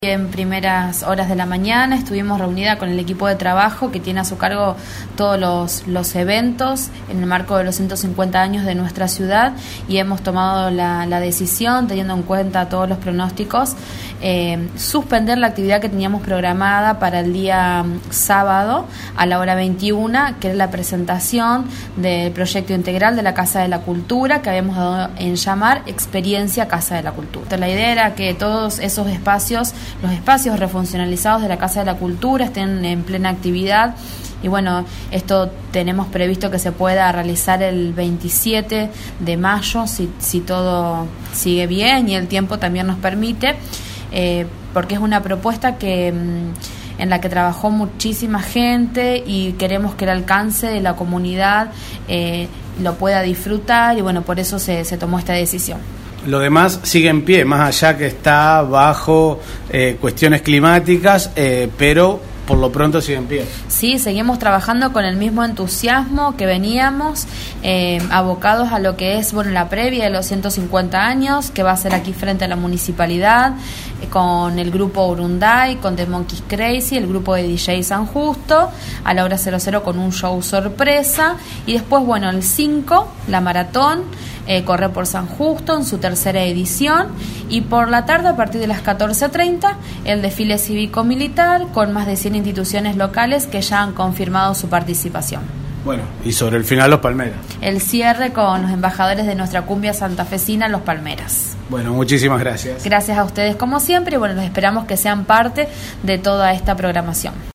En primeras horas de la mañana estuvimos reunida con el equipo de trabajo que tiene a su cargo todos los eventos en el marco de los 150 años de nuestra ciudad, y hemos tomado la decisión, teniendo en cuenta todos los pronósticos, suspender la actividad que teníamos programada para el día sábado a la hora 21, que es la presentación del proyecto integral de la Casa de la Cultura, que habíamos dado en llamar Experiencia Casa de la Cultura. La idea era que todos esos espacios, los espacios refuncionalizados de la Casa de la Cultura, estén en plena actividad. Y bueno, esto tenemos previsto que se pueda realizar el 27 de mayo, si todo sigue bien y el tiempo también nos permite, porque es una propuesta en la que trabajó muchísima gente y queremos que el alcance de la comunidad lo pueda disfrutar, y bueno, por eso se tomó esta decisión. Lo demás sigue en pie, más allá que está bajo cuestiones climáticas, pero por lo pronto sigue en pie. Sí, seguimos trabajando con el mismo entusiasmo que veníamos, abocados a lo que es la previa de los 150 años, que va a ser aquí frente a la municipalidad, con el grupo Urunday, con The Monkeys Crazy, el grupo de DJ San Justo, a la hora 00 con un show sorpresa, y después, el 5, la maratón, corre por San Justo en su tercera edición, y por la tarde a partir de las 14:30 el desfile cívico-militar con más de 100 instituciones locales que ya han confirmado su participación. Bueno, y sobre el final los Palmeras. El cierre con los embajadores de nuestra cumbia santafesina, los Palmeras. Bueno, muchísimas gracias. Gracias a ustedes como siempre, y los esperamos que sean parte de toda esta programación.